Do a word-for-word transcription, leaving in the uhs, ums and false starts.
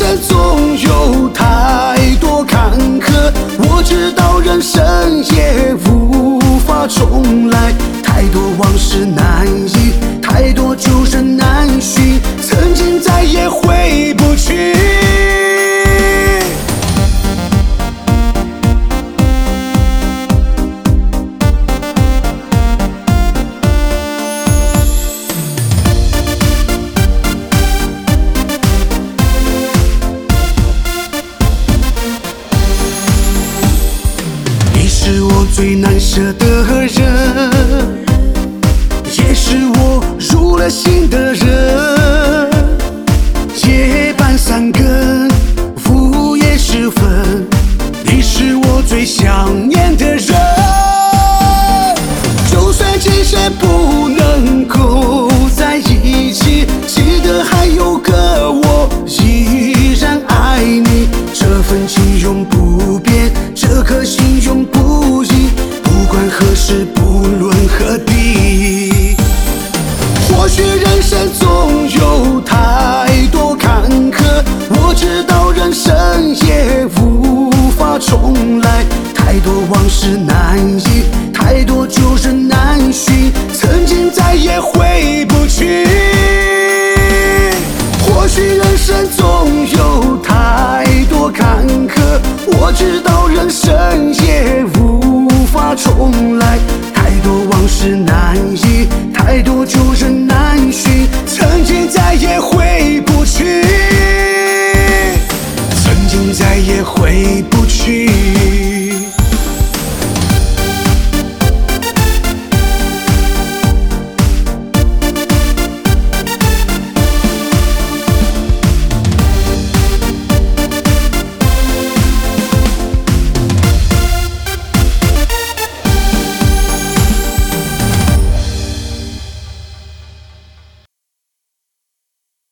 生总有太多坎坷，我知道人生也无法重来，太多往事难忆，太多旧人难寻，曾经再也回不去。是我最难舍的人，也是我入了心的人。夜半三更，午夜时分，你是我最想念的人。就算今生不能够在一起，记得还有个我依然爱你。这份情永不变，这颗心永不移，不管何时，不论何地。或许人生总有太多坎坷，我知道人生也无法重来，太多往事难忆，太多旧人难寻，曾经再也回不去。或许人生总有太多坎坷，我知道人生也无法重来，太多往事难忆，太多旧人难寻，曾经再也回不去，曾经再也回不去。